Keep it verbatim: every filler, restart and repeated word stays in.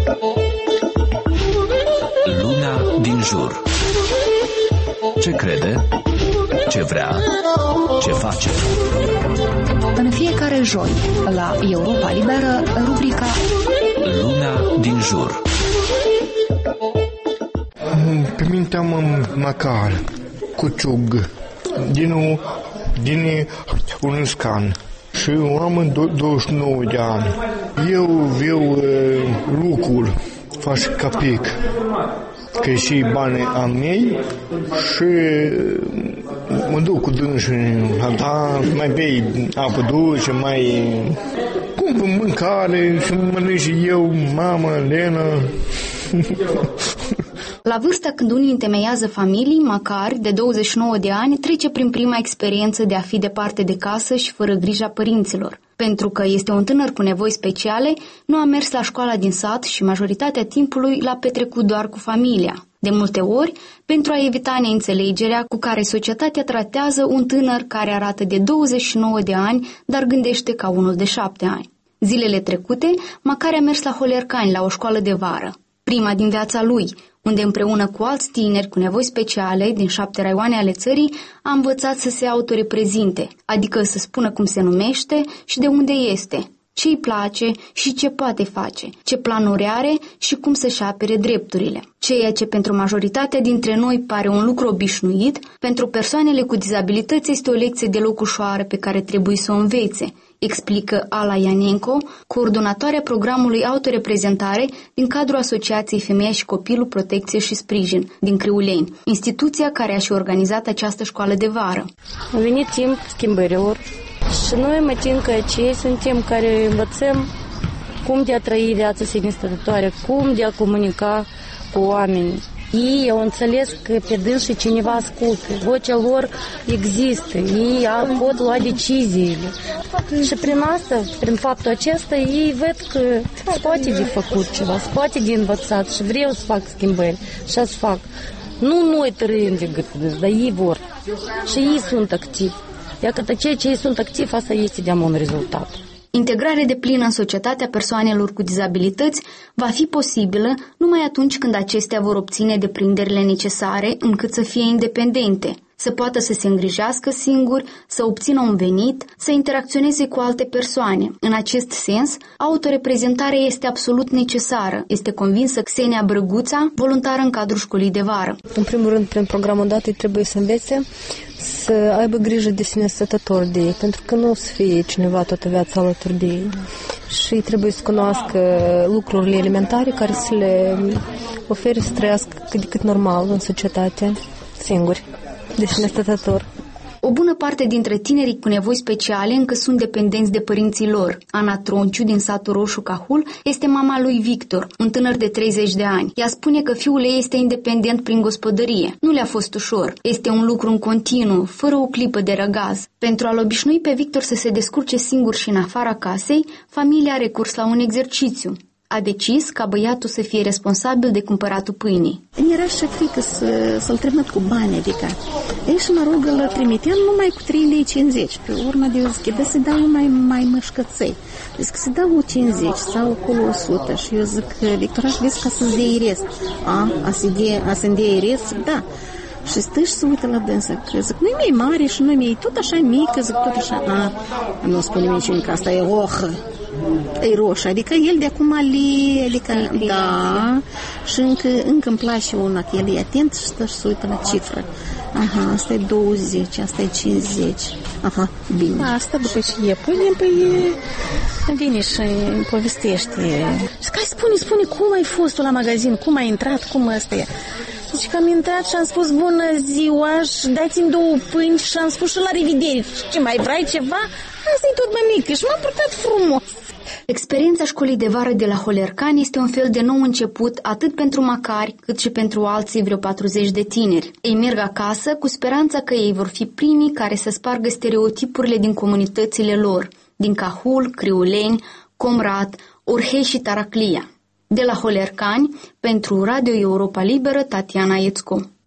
Luna din jur. Ce crede? Ce vrea? Ce face? În fiecare joi, la Europa Liberă, rubrica Luna din jur. Pe mine am Macar, Cuciug, din, din un scan și am douăzeci și nouă de ani. Eu viu lucrul, fac capic, că și bani a mei și mă duc cu dânsul la ta, mai bei apă dulce, mai cumpăr mâncare și mănânc și eu, mama, Lena. La vârsta când unii întemeiază familii, Macar, de douăzeci și nouă de ani, trece prin prima experiență de a fi departe de casă și fără grija părinților. Pentru că este un tânăr cu nevoi speciale, nu a mers la școala din sat și majoritatea timpului l-a petrecut doar cu familia. De multe ori, pentru a evita neînțelegerea cu care societatea tratează un tânăr care arată de douăzeci și nouă de ani, dar gândește ca unul de șapte ani. Zilele trecute, Macar a mers la Holercani, la o școală de vară. Prima din viața lui, unde împreună cu alți tineri cu nevoi speciale din șapte raioane ale țării a învățat să se autoreprezinte, adică să spună cum se numește și de unde este, ce îi place și ce poate face, ce planuri are și cum să-și apere drepturile. Ceea ce pentru majoritatea dintre noi pare un lucru obișnuit, pentru persoanele cu dizabilități este o lecție deloc ușoară pe care trebuie să o învețe, explică Ala Ianenco, coordonatoarea programului Autoreprezentare din cadrul Asociației Femeia și Copilul, Protecție și Sprijin din Criuleni, instituția care a și organizat această școală de vară. A venit timp schimbărilor și noi mă tin că cei suntem care învățăm cum de a trăi viața sine-stătătoare, cum de a comunica cu oamenii. Ei au înțeles că pe dânsii cineva ascultă, vocea lor există, ei pot lua deciziile. Și prin asta, prin faptul acesta, ei văd că se poate de făcut ceva, se poate de învățat și vreau să fac schimbări și să fac. Nu noi trăim de gât, dar ei vor. Și ei sunt activi. Iar ceea ce ei sunt activi, asta este de un rezultat. Integrarea deplină în societatea persoanelor cu dizabilități va fi posibilă numai atunci când acestea vor obține deprinderile necesare încât să fie independente, să poată să se îngrijească singuri, să obțină un venit, să interacționeze cu alte persoane. În acest sens, autoreprezentarea este absolut necesară, este convinsă Xenia Brăguța, voluntară în cadrul școlii de vară. În primul rând, prin programul dat, îi trebuie să învețe să aibă grijă de sine stătător de ei, pentru că nu o să fie cineva toată viața alături de ei. Și trebuie să cunoască lucrurile elementare care să le ofere să trăiască cât de cât normal în societate, singuri, de sine stătător. O bună parte dintre tinerii cu nevoi speciale încă sunt dependenți de părinții lor. Ana Tronciu, din satul Roșu Cahul, este mama lui Victor, un tânăr de treizeci de ani. Ea spune că fiul ei este independent prin gospodărie. Nu le-a fost ușor. Este un lucru în continuu, fără o clipă de răgaz. Pentru a-l obișnui pe Victor să se descurce singur și în afara casei, familia a recurs la un exercițiu. A decis ca băiatul să fie responsabil de cumpăratul pâinii. Îmi era și frică să, să-l trimit cu bani, adică. Ei și mă rog, îl trimiteam numai cu trei lei cincizeci. Pe urmă de zic, să dau mai, mai mășcăței. Zic că să dau cincizeci sau acolo o sută. Și eu zic, Victor, aș vezi ca să-ți dea iris. A, a să-mi dea iris? Da. Și stă și se uită la dânsă. Zic, nu-i mai mare și nu-i mai tot așa mică, zic, tot așa. A, nu spune niciun că asta e rohă. E roșă, adică el de acum le, adică, da, și încă, încă îmi place una, că el e atent și stă și se uită la cifră. Aha, asta e douăzeci, asta e cincizeci. Aha, bine. Asta după ce e pâine, păi vine și îmi povestește. Și hai, spune, spune, cum ai fost tu la magazin, cum ai intrat, cum ăsta e? Zice că am intrat și am spus bună ziua și dați-mi două pâini și am spus și la revedere. Ce mai vrei ceva? Asta e tot mai mică și m-a purtat frumos. Experiența școlii de vară de la Holercani este un fel de nou început atât pentru Macari cât și pentru alții vreo patruzeci de tineri. Ei merg acasă cu speranța că ei vor fi primii care să spargă stereotipurile din comunitățile lor, din Cahul, Criuleni, Comrat, Orhei și Taraclia. De la Holercani, pentru Radio Europa Liberă, Tatiana Iețco.